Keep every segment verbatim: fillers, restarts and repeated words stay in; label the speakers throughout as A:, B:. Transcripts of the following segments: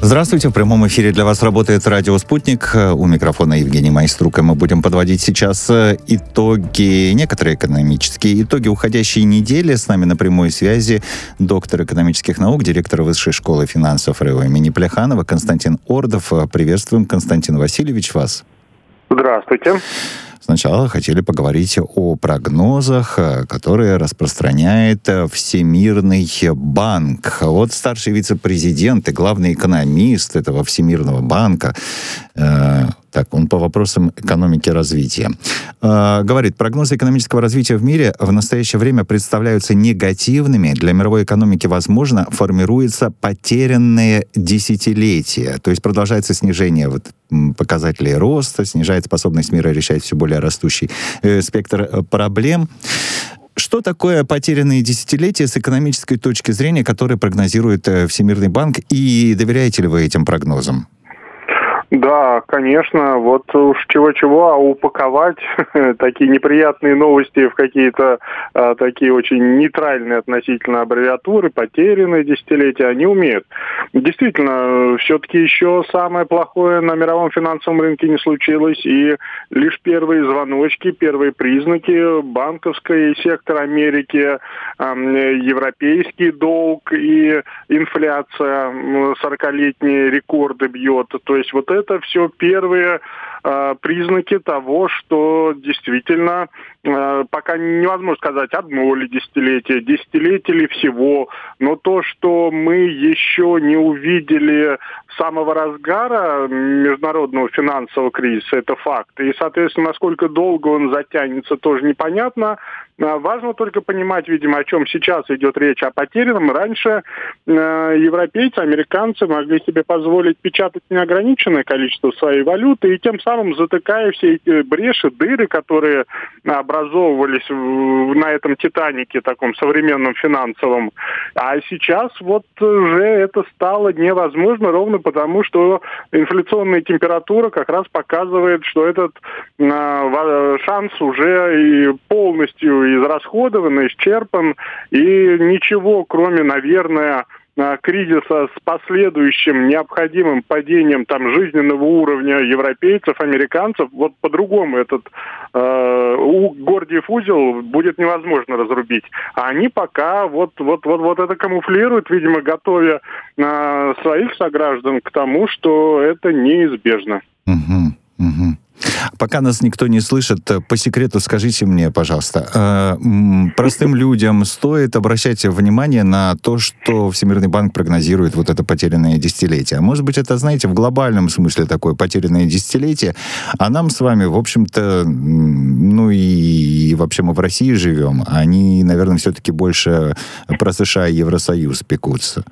A: Здравствуйте, в прямом эфире для вас работает радио «Спутник». У микрофона Евгений Майструк, и мы будем подводить сейчас итоги, некоторые экономические итоги уходящей недели. С нами на прямой связи доктор экономических наук, директор Высшей школы финансов РЭО имени Плеханова Константин Ордов. Приветствуем, Константин Васильевич, вас.
B: Здравствуйте.
A: Сначала хотели поговорить о прогнозах, которые распространяет Всемирный банк. Вот старший вице-президент и главный экономист этого Всемирного банка, э, так, он по вопросам экономики и развития, э, говорит, прогнозы экономического развития в мире в настоящее время представляются негативными. Для мировой экономики, возможно, формируется потерянное десятилетие. То есть продолжается снижение вот, показателей роста, снижает способность мира решать все более растущий э, спектр проблем. Что такое потерянные десятилетия с экономической точки зрения, которые прогнозирует э, Всемирный банк, и доверяете ли вы этим прогнозам?
B: Да, конечно, вот уж чего-чего, а упаковать такие неприятные новости в какие-то а, такие очень нейтральные относительно аббревиатуры, потерянные десятилетия, они умеют. Действительно, все-таки еще самое плохое на мировом финансовом рынке не случилось, и лишь первые звоночки, первые признаки, банковский сектор Америки, а, европейский долг и инфляция сорокалетние рекорды бьет, то есть вот это Это все первые э, признаки того, что действительно э, пока невозможно сказать, одно ли десятилетие, десятилетие ли всего, но то, что мы еще не увидели самого разгара международного финансового кризиса, это факт. И, соответственно, насколько долго он затянется, тоже непонятно. Важно только понимать, видимо, о чем сейчас идет речь, о потерянном. Раньше э, европейцы, американцы могли себе позволить печатать неограниченное количество своей валюты и тем самым затыкая все эти бреши, дыры, которые образовывались в, на этом «Титанике», таком современном финансовом. А сейчас вот уже это стало невозможно ровно потому, что инфляционная температура как раз показывает, что этот э, шанс уже и полностью израсходован, исчерпан, и ничего, кроме, наверное, кризиса с последующим необходимым падением там жизненного уровня европейцев, американцев, вот по-другому этот э, Гордиев узел будет невозможно разрубить. А они пока вот, вот, вот, вот это камуфлируют, видимо, готовя э, своих сограждан к тому, что это неизбежно.
A: Угу, угу. Пока нас никто не слышит, по секрету скажите мне, пожалуйста, простым людям стоит обращать внимание на то, что Всемирный банк прогнозирует вот это потерянное десятилетие? Может быть, это, знаете, в глобальном смысле такое потерянное десятилетие, а нам с вами, в общем-то, ну и, и вообще мы в России живем, они, наверное, все-таки больше про США и Евросоюз пекутся.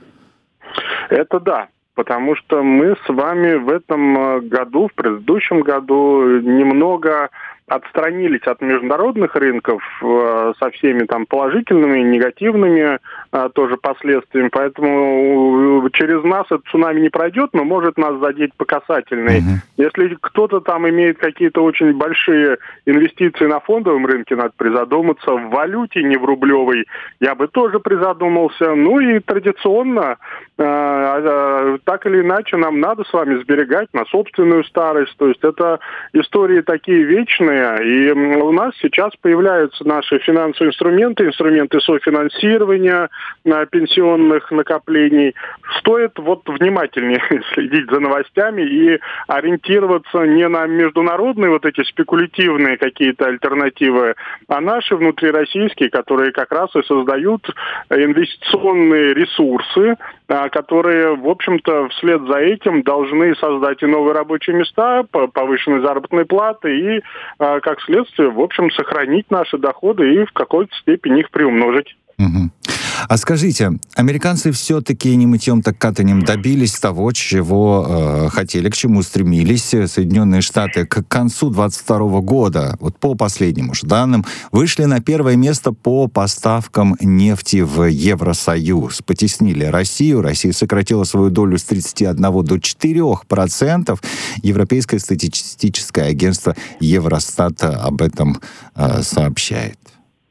B: Это да. Потому что мы с вами в этом году, в предыдущем году немного отстранились от международных рынков э, со всеми там положительными и негативными э, тоже последствиями. Поэтому через нас этот цунами не пройдет, но может нас задеть по касательной. Mm-hmm. Если кто-то там имеет какие-то очень большие инвестиции на фондовом рынке, надо призадуматься. В валюте, не в рублевой, я бы тоже призадумался. Ну и традиционно, э, э, так или иначе, нам надо с вами сберегать на собственную старость. То есть это истории такие вечные. И у нас сейчас появляются наши финансовые инструменты, инструменты софинансирования пенсионных накоплений. Стоит вот внимательнее следить за новостями и ориентироваться не на международные вот эти спекулятивные какие-то альтернативы, а наши внутрироссийские, которые как раз и создают инвестиционные ресурсы, которые, в общем-то, вслед за этим должны создать и новые рабочие места, повышенные заработные платы и, как следствие, в общем, сохранить наши доходы и в какой-то степени их приумножить.
A: Угу. А скажите, американцы все-таки не мытьем так катанем добились того, чего э, хотели, к чему стремились Соединенные Штаты к концу двадцать второго года, вот по последним уж данным, вышли на первое место по поставкам нефти в Евросоюз. Потеснили Россию. Россия сократила свою долю с тридцати одного до четырёх процентов. Европейское статистическое агентство Евростат об этом э, сообщает.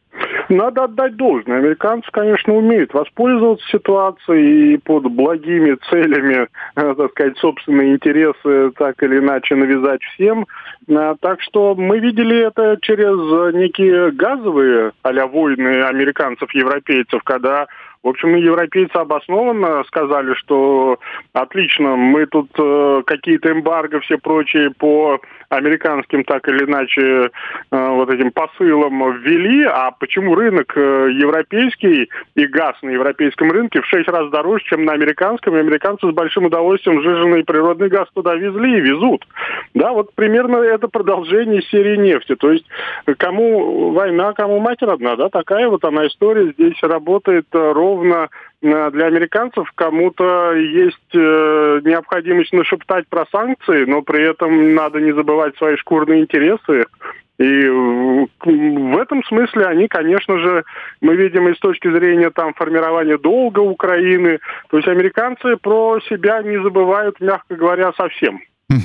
B: Надо отдать должное. Американцы, конечно, умеют воспользоваться ситуацией и под благими целями, э, так сказать, собственные интересы так или иначе навязать всем. А, так что мы видели это через некие газовые а-ля войны американцев-европейцев, когда, в общем, и европейцы обоснованно сказали, что отлично, мы тут э, какие-то эмбарго, все прочие по американским так или иначе э, вот этим посылам ввели, а почему рынок э, европейский и газ на европейском рынке в шесть раз дороже, чем на американском, и американцы с большим удовольствием сжиженный природный газ туда везли и везут. Да, вот примерно это продолжение серии нефти. То есть кому война, кому мать родна, да, такая вот она история здесь работает ровно для американцев. Кому-то есть э, необходимость нашептать про санкции, но при этом надо не забывать свои шкурные интересы. И в этом смысле они, конечно же, мы видим и с точки зрения там формирования долга Украины, то есть американцы про себя не забывают, мягко говоря, совсем.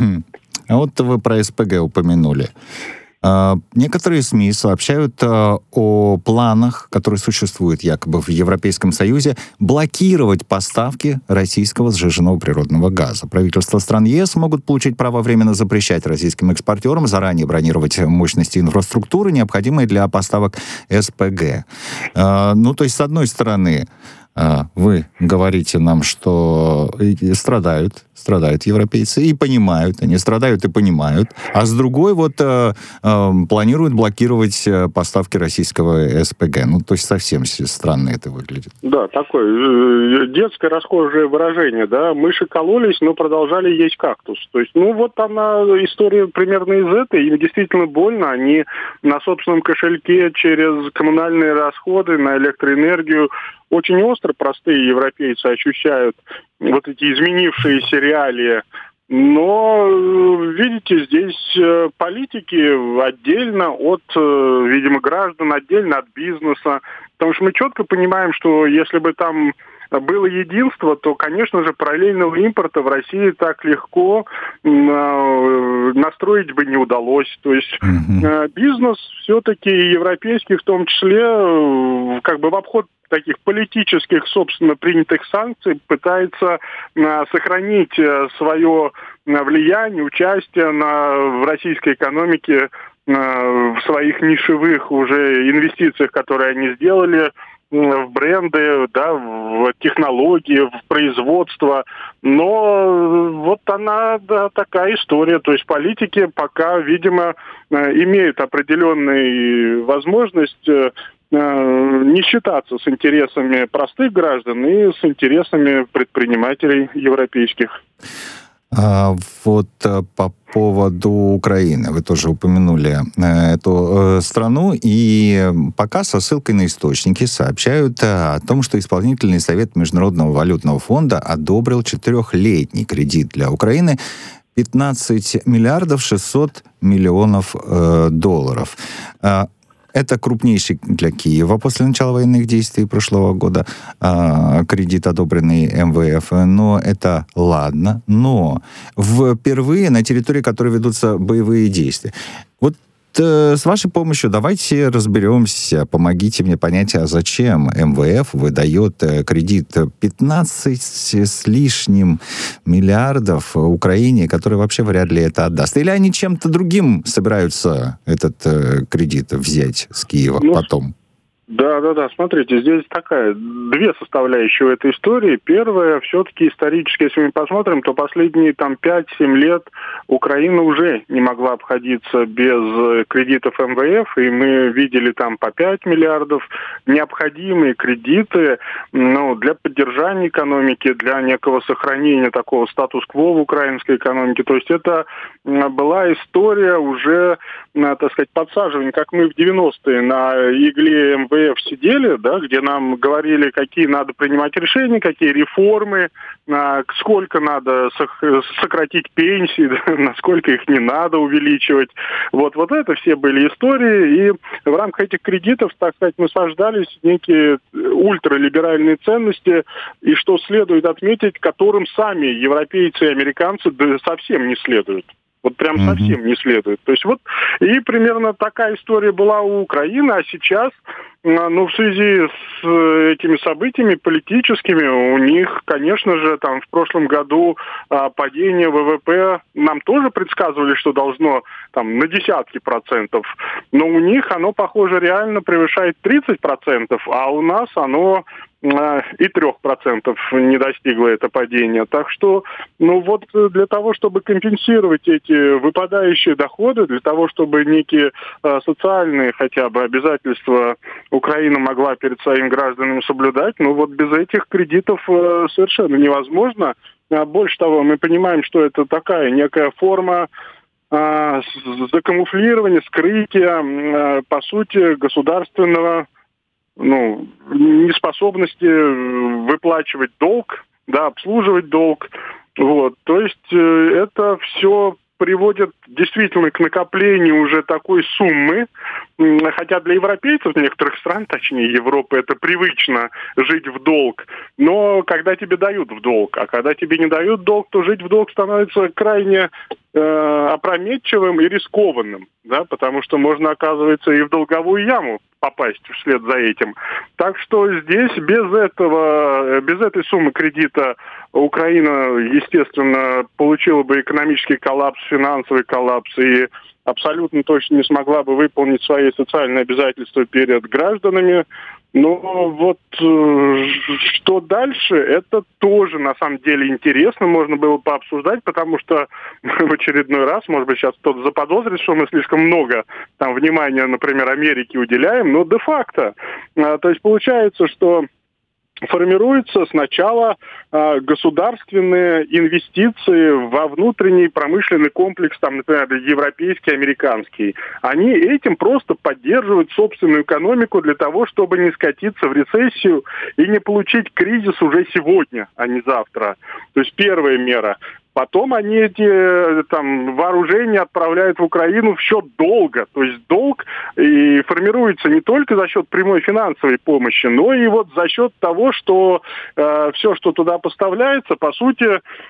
A: А вот вы про СПГ упомянули. Некоторые СМИ сообщают о планах, которые существуют якобы в Европейском Союзе, блокировать поставки российского сжиженного природного газа. Правительства стран ЕС могут получить право временно запрещать российским экспортерам заранее бронировать мощности инфраструктуры, необходимые для поставок СПГ. Ну, то есть, с одной стороны, вы говорите нам, что страдают, страдают европейцы и понимают, они страдают и понимают, а с другой вот э, э, планируют блокировать поставки российского СПГ. Ну, то есть совсем странно это выглядит.
B: Да, такое детское расхожее выражение, да, мыши кололись, но продолжали есть кактус. То есть, ну, вот она, история примерно из этой, им действительно больно, они на собственном кошельке через коммунальные расходы на электроэнергию очень остро простые европейцы ощущают вот эти изменившиеся реалии. Но, видите, здесь политики отдельно от, видимо, граждан, отдельно от бизнеса. Потому что мы четко понимаем, что если бы там было единство, то, конечно же, параллельного импорта в России так легко настроить бы не удалось. То есть mm-hmm. бизнес все-таки европейский в том числе как бы в обход таких политических, собственно, принятых санкций пытается а, сохранить а, свое а, влияние, участие на, в российской экономике, а, в своих нишевых уже инвестициях, которые они сделали в бренды, да, в технологии, в производство. Но вот она, да, такая история. То есть политики пока, видимо, имеют определенную возможность не считаться с интересами простых граждан и с интересами предпринимателей европейских.
A: А вот по поводу Украины. Вы тоже упомянули эту страну, и пока со ссылкой на источники сообщают о том, что Исполнительный совет Международного валютного фонда одобрил четырехлетний кредит для Украины пятнадцать миллиардов шестьсот миллионов э, долларов. Это крупнейший для Киева после начала военных действий прошлого года э, кредит, одобренный эм вэ эф. Но это ладно. Но впервые на территории, которой ведутся боевые действия. Вот э, с вашей помощью давайте разберемся, помогите мне понять, а зачем эм вэ эф выдает э, кредит пятнадцать с лишним миллиардов Украине, который вообще вряд ли это отдаст. Или они чем-то другим собираются этот э, кредит взять с Киева ну, потом?
B: Да, да, да. Смотрите, здесь такая две составляющие этой истории. Первая, все-таки исторически, если мы посмотрим, то последние там пять-семь лет Украина уже не могла обходиться без кредитов эм вэ эф, и мы видели там по пять миллиардов необходимые кредиты, ну, для поддержания экономики, для некого сохранения такого статус-кво в украинской экономике. То есть это была история уже, так сказать, подсаживания, как мы в девяностые на игле эм вэ эф сидели, да, где нам говорили, какие надо принимать решения, какие реформы, сколько надо сократить пенсии, да, насколько их не надо увеличивать. Вот, вот это все были истории, и в рамках этих кредитов, так сказать, насаждались некие ультралиберальные ценности, и что следует отметить, которым сами европейцы и американцы совсем не следуют. Вот прям mm-hmm. совсем не следует. То есть вот и примерно такая история была у Украины, а сейчас Ну, в связи с этими событиями политическими, у них, конечно же, там в прошлом году а, падение ВВП нам тоже предсказывали, что должно там на десятки процентов, но у них оно, похоже, реально превышает тридцать процентов, а у нас оно и трех процентов не достигло это падение. Так что, ну вот для того, чтобы компенсировать эти выпадающие доходы, для того, чтобы некие э, социальные хотя бы обязательства Украина могла перед своими гражданами соблюдать, ну вот без этих кредитов э, совершенно невозможно. А больше того, мы понимаем, что это такая некая форма э, закамуфлирования, скрытия, э, по сути, государственного ну, неспособности выплачивать долг, да, обслуживать долг. Вот. То есть э, это все приводит действительно к накоплению уже такой суммы, хотя для европейцев, некоторых стран, точнее Европы, это привычно жить в долг, но когда тебе дают в долг, а когда тебе не дают долг, то жить в долг становится крайне э, опрометчивым и рискованным, да, потому что можно, оказывается, и в долговую яму попасть вслед за этим. Так что здесь без этого, без этой суммы кредита Украина, естественно, получила бы экономический коллапс, финансовый коллапс и абсолютно точно не смогла бы выполнить свои социальные обязательства перед гражданами. Но вот э, что дальше, это тоже на самом деле интересно, можно было пообсуждать, потому что в очередной раз, может быть, сейчас кто-то заподозрит, что мы слишком много там внимания, например, Америке уделяем, но де-факто. Э, то есть получается, что формируются сначала э, государственные инвестиции во внутренний промышленный комплекс, там, например, европейский, американский. Они этим просто поддерживают собственную экономику для того, чтобы не скатиться в рецессию и не получить кризис уже сегодня, а не завтра. То есть первая мера. Потом они эти там вооружения отправляют в Украину в счет долга. То есть долг и формируется не только за счет прямой финансовой помощи, но и вот за счет того, что э, все, что туда поставляется, по сути,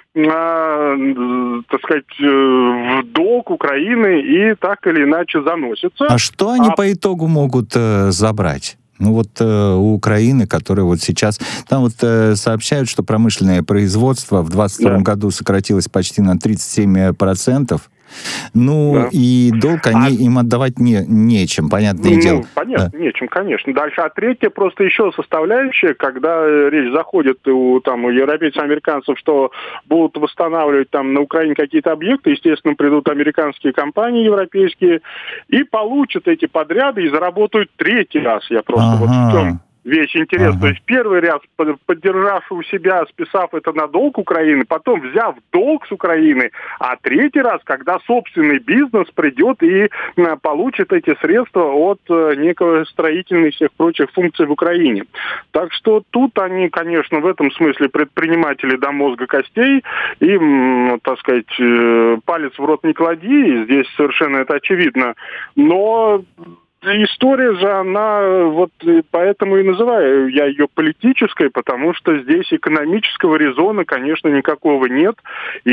B: э, так сказать, э, в долг Украины и так или иначе заносится.
A: А что они
B: а...
A: по итогу могут э, забрать? Ну вот э, у Украины, которая вот сейчас... Там вот э, сообщают, что промышленное производство в двадцать втором да. году сократилось почти на тридцать семь процентов. Ну, да. и долг они а... им отдавать не, нечем, понятное
B: ну,
A: дело.
B: Понятно, да. нечем, конечно. Дальше. А третье, просто еще составляющая, когда речь заходит у, там, у европейцев, американцев, что будут восстанавливать там на Украине какие-то объекты, естественно, придут американские компании европейские и получат эти подряды и заработают третий раз. Я просто ага. вот в чем... Вещь интересная. Ага. То есть первый раз, поддержав у себя, списав это на долг Украины, потом взяв долг с Украины, а третий раз, когда собственный бизнес придет и получит эти средства от некого строительной и всех прочих функций в Украине. Так что тут они, конечно, в этом смысле предприниматели до мозга костей, им, так сказать, палец в рот не клади, здесь совершенно это очевидно. Но... История же, она вот поэтому и называю я ее политической, потому что здесь экономического резона, конечно, никакого нет. И,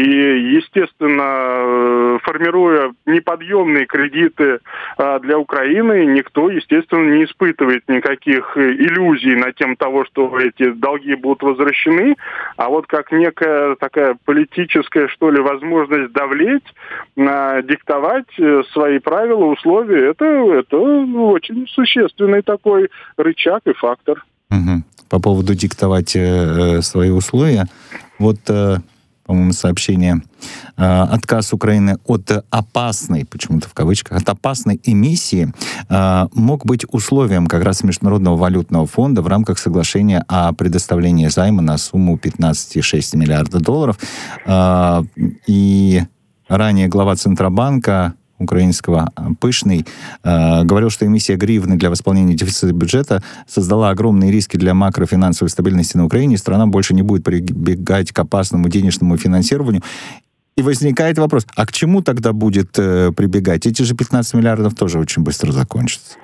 B: естественно, формируя неподъемные кредиты для Украины, никто, естественно, не испытывает никаких иллюзий на тему того, что эти долги будут возвращены. А вот как некая такая политическая, что ли, возможность давлеть, диктовать свои правила, условия, это, это очень существенный такой рычаг и фактор.
A: Угу. По поводу диктовать э, свои условия, вот, э, по-моему, сообщение, э, отказ Украины от опасной, почему-то в кавычках, от опасной эмиссии э, мог быть условием как раз Международного валютного фонда в рамках соглашения о предоставлении займа на сумму пятнадцать целых шесть десятых миллиарда долларов. Э, и ранее глава Центробанка украинского Пышный э, говорил, что эмиссия гривны для восполнения дефицита бюджета создала огромные риски для макрофинансовой стабильности на Украине, и страна больше не будет прибегать к опасному денежному финансированию. И возникает вопрос, а к чему тогда будет э, прибегать? Эти же пятнадцать миллиардов тоже очень быстро закончатся.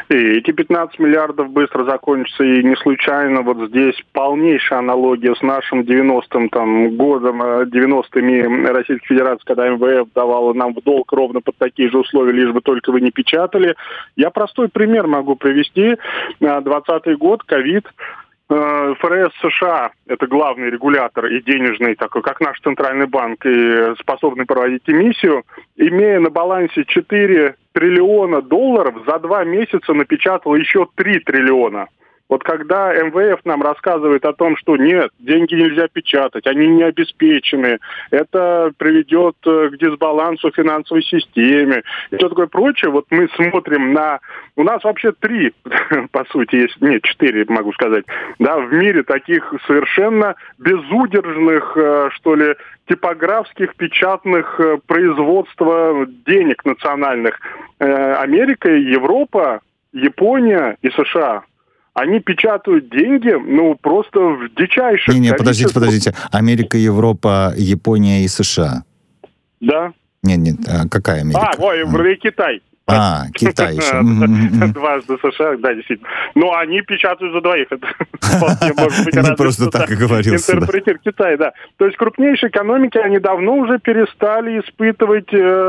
B: И эти пятнадцать миллиардов быстро закончатся, и не случайно вот здесь полнейшая аналогия с нашим девяностым там, годом, девяностыми Российской Федерации, когда эм вэ эф давала нам в долг ровно под такие же условия, лишь бы только вы не печатали. Я простой пример могу привести. двадцатый год, ковид. эф эр эс США, это главный регулятор и денежный, такой как наш центральный банк, и способный проводить эмиссию, имея на балансе четыре триллиона долларов, за два месяца напечатал еще три триллиона. Вот когда эм вэ эф нам рассказывает о том, что нет, деньги нельзя печатать, они не обеспечены, это приведет к дисбалансу в финансовой системе и все такое прочее, вот мы смотрим на... У нас вообще три, по сути, есть, нет, четыре, могу сказать, да, в мире таких совершенно безудержных, что ли, типографских, печатных производства денег национальных. Америка, Европа, Япония и США. Они печатают деньги, ну, просто в дичайших
A: Не-не,
B: количествах.
A: подождите, подождите. Америка, Европа, Япония и США.
B: Да.
A: Нет-нет, а какая Америка?
B: А, ой, и Китай.
A: А, Китай еще.
B: Дважды США, да, действительно. Но они печатают за двоих. Это
A: не просто так и говорился.
B: Интерпретир Китай, да. То есть крупнейшие экономики, они давно уже перестали испытывать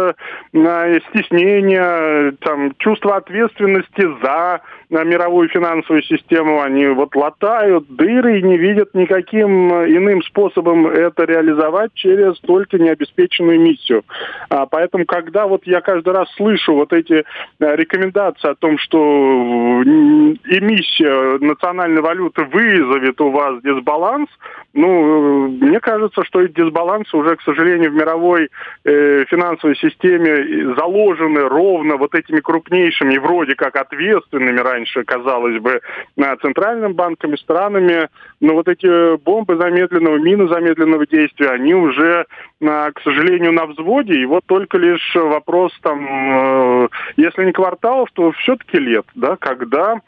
B: стеснение, там, чувство ответственности за мировую финансовую систему. Они вот латают дыры и не видят никаким иным способом это реализовать через только необеспеченную миссию. А поэтому, когда вот я каждый раз слышу вот эти рекомендации о том, что эмиссия национальной валюты вызовет у вас дисбаланс, ну, мне кажется, что эти дисбалансы уже, к сожалению, в мировой э, финансовой системе заложены ровно вот этими крупнейшими и вроде как ответственными раньше, казалось бы, центральными банками, странами, но вот эти бомбы замедленного, мины замедленного действия, они уже, к сожалению, на взводе, и вот только лишь вопрос там, если не кварталов, то все-таки лет, да, когда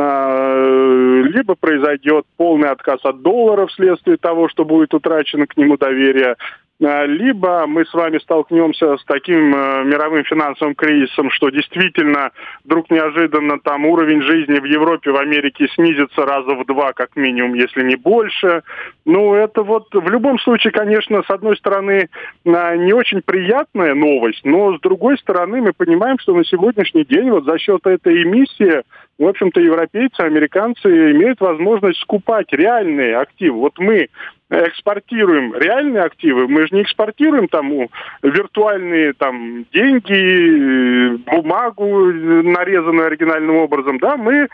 B: либо произойдет полный отказ от доллара вследствие того, что будет утрачено к нему доверие, либо мы с вами столкнемся с таким мировым финансовым кризисом, что действительно вдруг неожиданно там уровень жизни в Европе, в Америке снизится раза в два, как минимум, если не больше. Ну, это вот в любом случае, конечно, с одной стороны, не очень приятная новость, но с другой стороны мы понимаем, что на сегодняшний день вот за счет этой эмиссии, в общем-то, европейцы, американцы имеют возможность скупать реальные активы. Вот мы экспортируем реальные активы, мы же не экспортируем там виртуальные там деньги, бумагу, нарезанную оригинальным образом, да, мы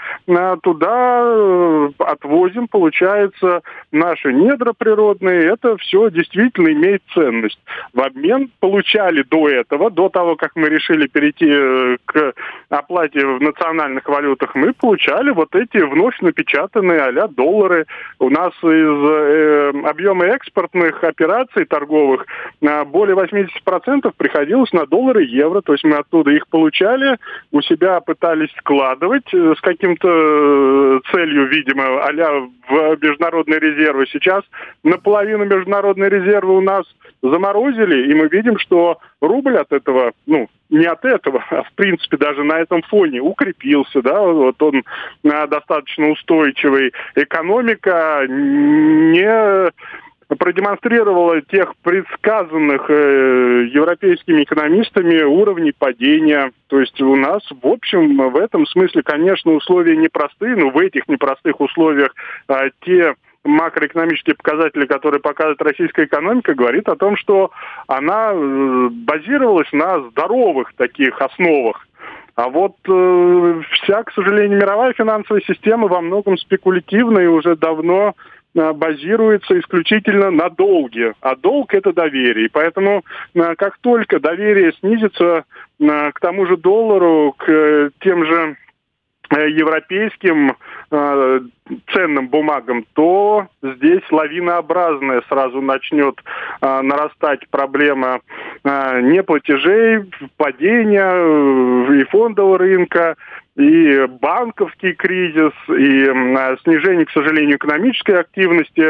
B: туда отвозим, получается, наши недра природные, это все действительно имеет ценность. В обмен получали до этого, до того, как мы решили перейти к оплате в национальных валютах, мы получали вот эти вновь напечатанные а-ля доллары. У нас из э, объема экспортных операций торговых более восемьдесят процентов приходилось на доллары и евро. То есть мы оттуда их получали, у себя пытались складывать с каким-то целью, видимо, а-ля в международные резервы. Сейчас наполовину международные резервы у нас заморозили, и мы видим, что рубль от этого, ну, не от этого, а в принципе даже на этом фоне укрепился, да, вот он а, достаточно устойчивый. Экономика не продемонстрировала тех предсказанных э, европейскими экономистами уровней падения. То есть у нас, в общем, в этом смысле, конечно, условия непростые, но в этих непростых условиях э, те макроэкономические показатели, которые показывает российская экономика, говорит о том, что она базировалась на здоровых таких основах. А вот э, вся, к сожалению, мировая финансовая система во многом спекулятивна и уже давно э, базируется исключительно на долге. А долг – это доверие. И поэтому, э, как только доверие снизится э, к тому же доллару, к э, тем же европейским э, ценным бумагам, то здесь лавинообразная сразу начнет э, нарастать проблема э, неплатежей, падения э, и фондового рынка, и банковский кризис, и э, снижение, к сожалению, экономической активности.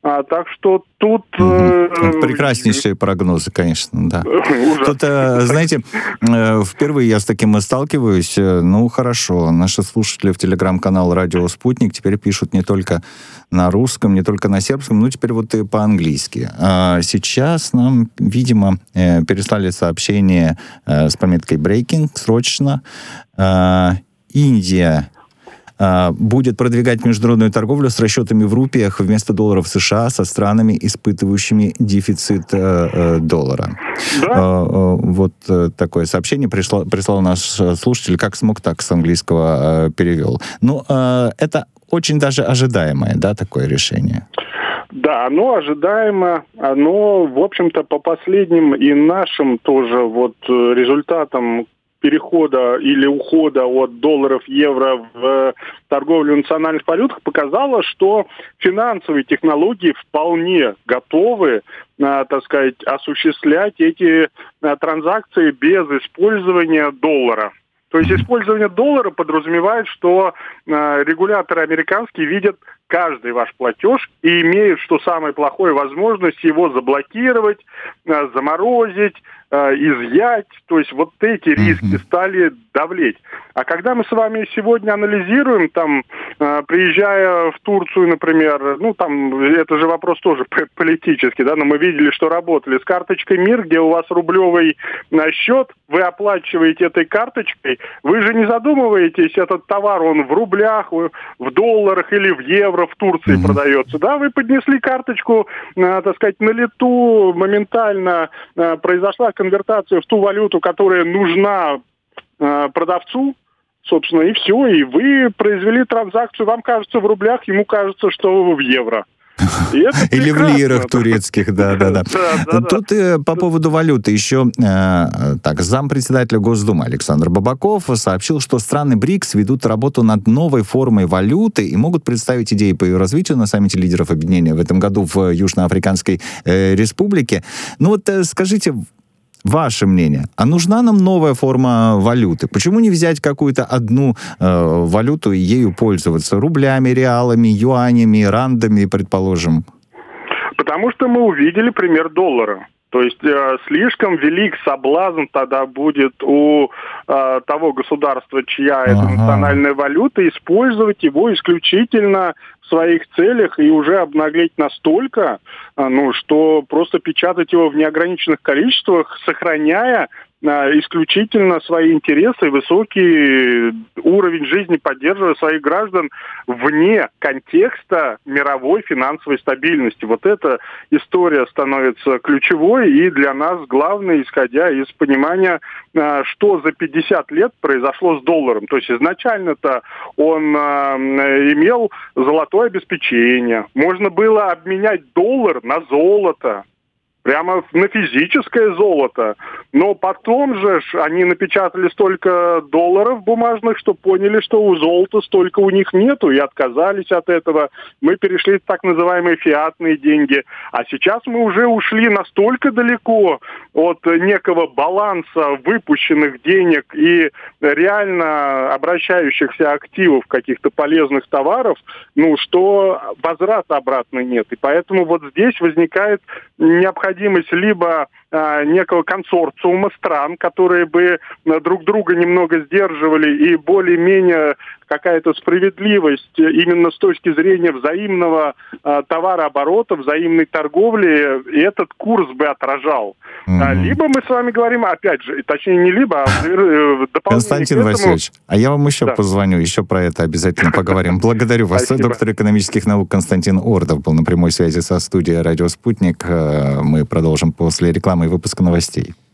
B: А, так что тут...
A: Угу. Э, Прекраснейшие прогнозы, конечно, да. Тут, э, знаете, э, впервые я с таким сталкиваюсь. Ну, хорошо, наши слушатели в телеграм-канал «Радио Спутник» теперь пишут не только на русском, не только на сербском, но теперь вот и по-английски. А сейчас нам, видимо, э, переслали сообщение э, с пометкой «Breaking» срочно. Э, Индия будет продвигать международную торговлю с расчетами в рупиях вместо долларов США со странами, испытывающими дефицит э, доллара. Да? Э, э, вот э, такое сообщение прислал, прислал наш слушатель, как смог, так с английского э, перевел. Ну, э, это очень даже ожидаемое, да, такое решение?
B: Да, оно ожидаемо, оно, в общем-то, по последним и нашим тоже вот результатам перехода или ухода от долларов, евро в торговлю национальных валютах показало, что финансовые технологии вполне готовы, так сказать, осуществлять эти транзакции без использования доллара. То есть использование доллара подразумевает, что регуляторы американские видят каждый ваш платеж и имеют, что самое плохое, возможность его заблокировать, заморозить, изъять. То есть вот эти риски стали давлеть. А когда мы с вами сегодня анализируем, там, приезжая в Турцию, например, ну, там, это же вопрос тоже политический, да, но мы видели, что работали с карточкой МИР, где у вас рублевый счет, вы оплачиваете этой карточкой, вы же не задумываетесь, этот товар, он в рублях, в долларах или в евро в Турции mm-hmm. продается, да, вы поднесли карточку, так сказать, на лету, моментально произошла конвертация в ту валюту, которая нужна продавцу, собственно, и все, и вы произвели транзакцию, вам кажется в рублях, ему кажется, что в евро.
A: Или в лирах турецких, да-да-да. Тут э, по поводу валюты еще, э, так, зампредседателя Госдумы Александр Бабаков сообщил, что страны БРИКС ведут работу над новой формой валюты и могут представить идеи по ее развитию на саммите лидеров объединения в этом году в Южноафриканской э, Республике. Ну вот э, скажите, ваше мнение, а нужна нам новая форма валюты? Почему не взять какую-то одну э, валюту и ею пользоваться? Рублями, реалами, юанями, рандами, предположим?
B: Потому что мы увидели пример доллара. То есть э, слишком велик соблазн тогда будет у э, того государства, чья ага. это национальная валюта, использовать его исключительно в своих целях и уже обнаглеть настолько, э, ну, что просто печатать его в неограниченных количествах, сохраняя э, исключительно свои интересы, высокий уровень жизни, поддерживая своих граждан вне контекста мировой финансовой стабильности. Вот эта история становится ключевой и для нас главной, исходя из понимания, что за пятьдесят лет произошло с долларом. То есть изначально-то он имел золотое обеспечение. Можно было обменять доллар на золото. Прямо на физическое золото. Но потом же они напечатали столько долларов бумажных, что поняли, что у золота столько у них нету, и отказались от этого. Мы перешли в так называемые фиатные деньги. А сейчас мы уже ушли настолько далеко от некого баланса выпущенных денег и реально обращающихся активов, каких-то полезных товаров, ну, что возврата обратно нет. И поэтому вот здесь возникает необходимость необходимость либо а, некого консорциума стран, которые бы а, друг друга немного сдерживали, и более-менее какая-то справедливость именно с точки зрения взаимного а, товарооборота, взаимной торговли, и этот курс бы отражал. Mm-hmm. А, либо мы с вами говорим, опять же, точнее не либо, а в дополнение
A: Константин
B: к этому...
A: Васильевич, а я вам еще
B: да.
A: позвоню, еще про это обязательно поговорим. Благодарю вас. Доктор экономических наук Константин Ордов был на прямой связи со студией «Радио Спутник». Мы продолжим после рекламы и выпуска новостей.